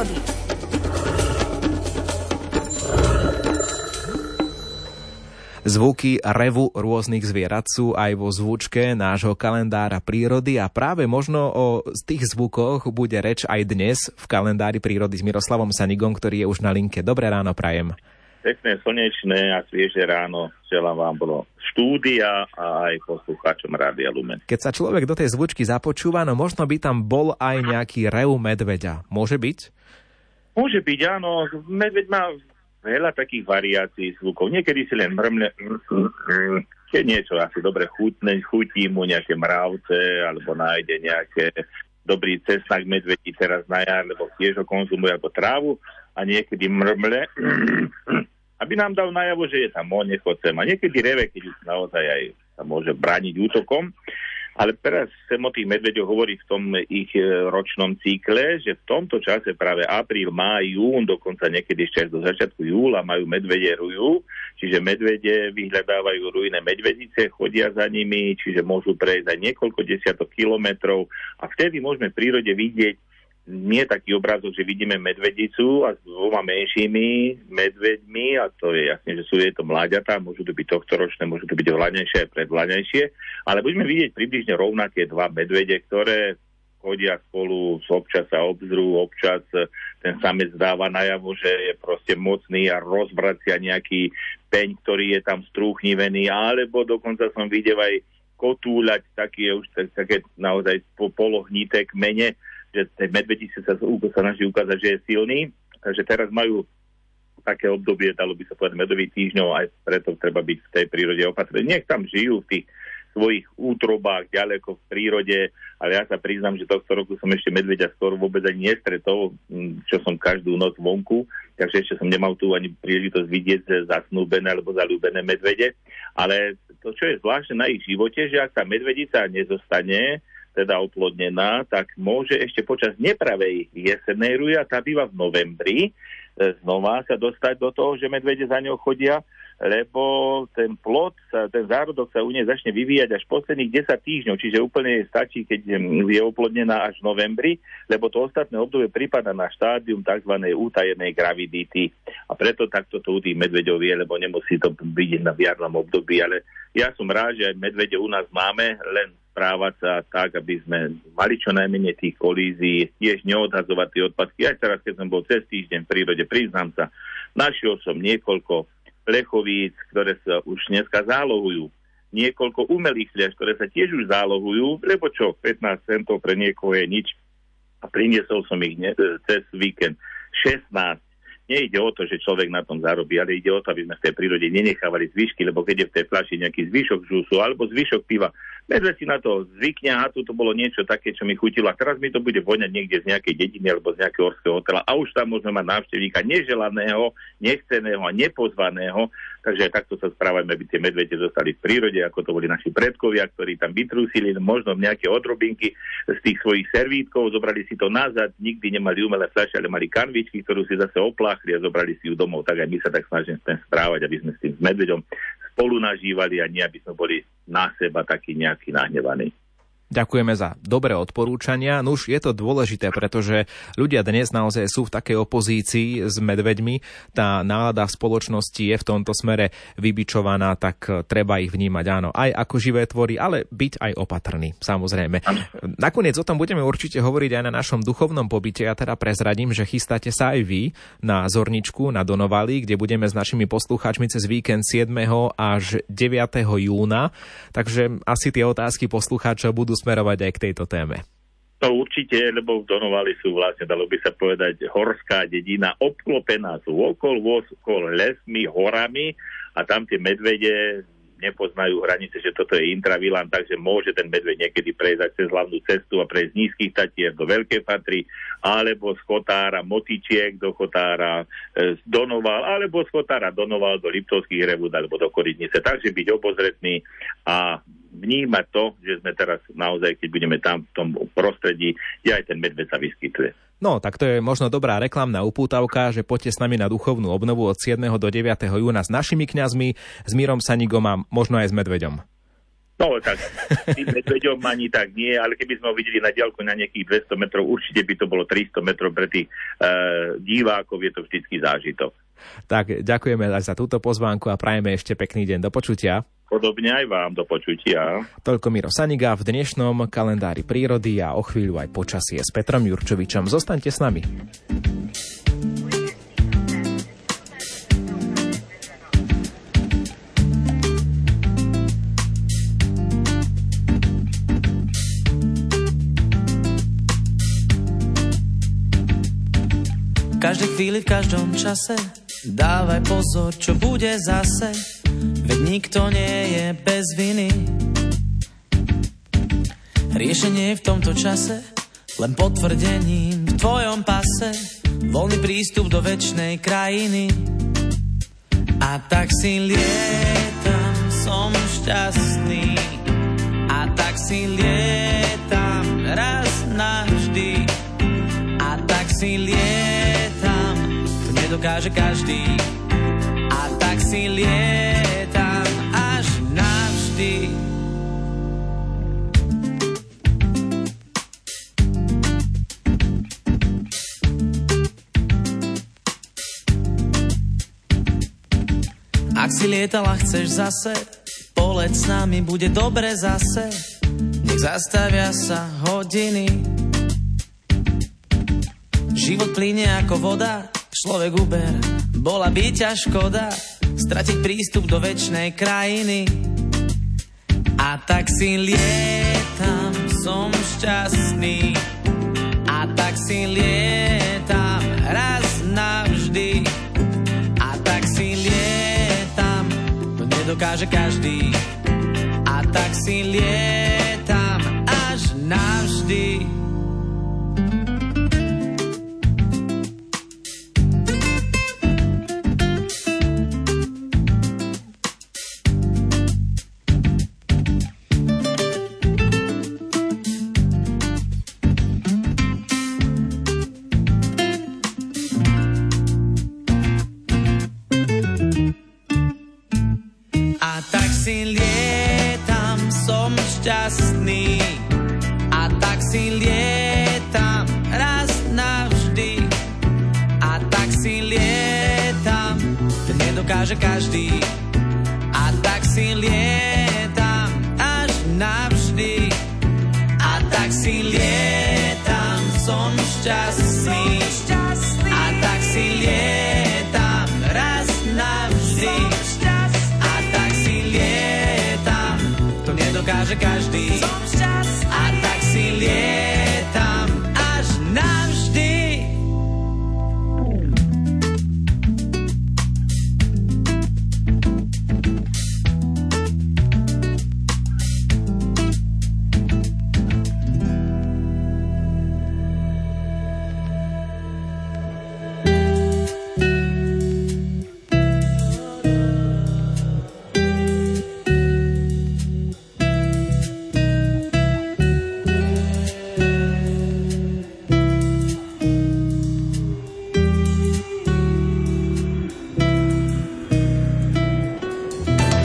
prírody. Zvuky revu rôznych zvierat sú aj vo zvučke nášho kalendára prírody a práve možno o tých zvukoch bude reč aj dnes v kalendári prírody s Miroslavom Sanigom, ktorý je už na linke. Dobré ráno prajem. Pekné, slnečné a svieže ráno želám vám bolo štúdia a aj poslucháčom Rádia Lumen. Keď sa človek do tej zvučky započúva, no možno by tam bol aj nejaký rev medveďa. Môže byť? Môže byť, áno. Medveď má veľa takých variácií zvukov. Niekedy si len mrmle, keď niečo asi dobre chutí mu nejaké mravce, alebo nájde nejaké dobrý cesnak medvedí teraz na jar, lebo tiež ho konzumuje, alebo trávu a niekedy mrmle, aby nám dal najavo, že je tam nech ho chcem. A niekedy reve, keď už naozaj aj sa môže brániť útokom. Ale teraz chcem o tých medveďoch hovoriť v tom ich ročnom cykle, že v tomto čase práve apríl, máj, jún, dokonca niekedy ešte až do začiatku júla majú medvede ruju, čiže medvede vyhľadávajú rujné medvedice, chodia za nimi, čiže môžu prejsť aj niekoľko desiatok kilometrov a vtedy môžeme v prírode vidieť nie taký obrázok, že vidíme medvedicu a s dvoma menšími medveďmi a to je jasne, že sú je to mláďatá, môžu to byť tohtoročné, môžu to byť vlaňajšie aj predvlaňajšie, ale budeme vidieť približne rovnaké dva medvede, ktoré chodia spolu, občas sa obzrú, občas ten samec dáva najavo, že je proste mocný a rozvracia nejaký peň, ktorý je tam strúchnivený, alebo dokonca som videl aj kotúľať také naozaj polohnité kmene, že tej medvedici sa snaží ukázať, že je silný. Takže teraz majú také obdobie, dalo by sa povedať, medových týždňov, aj preto treba byť v tej prírode opatrný. Nech tam žijú v tých svojich útrobách, ďaleko v prírode, ale ja sa priznám, že tohto roku som ešte medveďa skoro vôbec ani nestretol, čo som každú noc vonku, takže ešte som nemal tu ani príležitosť vidieť zasnúbené alebo zaľúbené medvede. Ale to, čo je zvláštne na ich živote, že ak tá medvedica nezostane teda oplodnená, tak môže ešte počas nepravej jesennej ruja, tá býva v novembri, znova sa dostať do toho, že medvede za ňou chodia, lebo ten plod, ten zárodok sa u nej začne vyvíjať až posledných 10 týždňov, čiže úplne stačí, keď je oplodnená až v novembri, lebo to ostatné obdobie prípada na štádium tzv. Utajenej gravidity. A preto takto to u tých medveďov je, lebo nemusí to byť na jarnom období, ale ja som rád, že aj medvede u nás máme, len správať sa tak, aby sme mali čo najmenej tých kolízií, tiež neodhadzovať tie odpadky. Aj teraz, keď som bol cez týždeň v prírode, priznám sa, našiel som niekoľko plechovíc, ktoré sa už dneska zálohujú. Niekoľko umelých fľaš, ktoré sa tiež už zálohujú, lebo čo, 15 centov pre niekoho je nič. A priniesol som ich cez víkend 16. Nejde o to, že človek na tom zarobí, ale ide o to, aby sme v tej prírode nenechávali zvyšky, lebo keď je v tej fľaši nejaký zvyšok žusu alebo zvyšok piva, medveď si na to zvykne, a tu to bolo niečo také, čo mi chutilo. A teraz mi to bude voňať niekde z nejakej dediny alebo z nejakého horského hotela a už tam môžeme mať návštevníka neželaného, nechceného a nepozvaného. Takže aj takto sa správajme, aby tie medvede zostali v prírode, ako to boli naši predkovia, ktorí tam vytrúsili možno nejaké odrobinky z tých svojich servítkov, zobrali si to nazad, nikdy nemali umelé fľaše, ale mali kanvičky, ktorú si zase opláchli a zobrali si ju domov. Tak aj my sa tak snažíme správať, aby sme s tým medveďom spolu nažívali a nie, aby sme boli na seba taký nejaký nahnevaný. Ďakujeme za dobré odporúčania. Nuž, je to dôležité, pretože ľudia dnes naozaj sú v takej opozícii s medveďmi. Tá nálada v spoločnosti je v tomto smere vybičovaná, tak treba ich vnímať, áno, aj ako živé tvory, ale byť aj opatrný, samozrejme. Nakoniec o tom budeme určite hovoriť aj na našom duchovnom pobyte. Ja teda prezradím, že chystáte sa aj vy na Zorničku, na Donovali, kde budeme s našimi poslucháčmi cez víkend 7. až 9. júna. Takže asi tie otázky poslucháčov budú smerovať aj k tejto téme. To určite, lebo v Donovali sú vlastne, dalo by sa povedať, horská dedina, obklopená sú okol lesmi, horami a tam tie medvede nepoznajú hranice, že toto je intravilán, takže môže ten medveď niekedy prejsť cez hlavnú cestu a prejsť z nízkych Tatier do Veľkej Fatry, alebo z Chotára Motičiek do Chotára z Donoval, alebo z Chotára Donoval do Liptovských Revúd, alebo do Korytnice. Takže byť obozretný a vnímať to, že sme teraz naozaj, keď budeme tam v tom prostredí, kde aj ten medveď sa vyskytuje. No, tak to je možno dobrá reklamná upútavka, že poďte s nami na duchovnú obnovu od 7. do 9. júna s našimi kňazmi, s Mírom Sanigom a možno aj s medveďom. No tak, tým medveďom ani tak nie, ale keby sme ho videli na diaľku na nejakých 200 metrov, určite by to bolo 300 metrov pre tých divákov, je to vždycky zážitok. Tak, ďakujeme aj za túto pozvánku a prajeme ešte pekný deň. Do počutia. Podobne aj vám, do počutia. Toľko Miro Saniga v dnešnom kalendári prírody a o chvíľu aj počasie s Petrom Jurčovičom. Zostaňte s nami. V každej chvíli, v každom čase dávaj pozor, čo bude zase, veď nikto nie je bez viny. Riešenie je v tomto čase len potvrdením v tvojom pase, voľný prístup do večnej krajiny. A tak si lietam, som šťastný, a tak si lietam raz navždy, a tak si lietam, to nedokáže každý, a tak si lietam až navždy. Ak si lietala, chceš zase, poleť s nami, bude dobre zase, nech zastavia sa hodiny. Život plynie ako voda, človek uber, bola by ťa škoda stratiť prístup do večnej krajiny. A tak si lietam, som šťastný, a tak si lietam raz navždy, a tak si lietam, to nedokáže každý, a tak si lietam až navždy. Šťastný, a tak si lietam raz navždy, a tak si lietam, to nedokáže každý, a tak si lietam až navždy, a tak si lietam, som šťastný, a tak si lietam raz navždy, a tak si lietam, to nedokáže každý.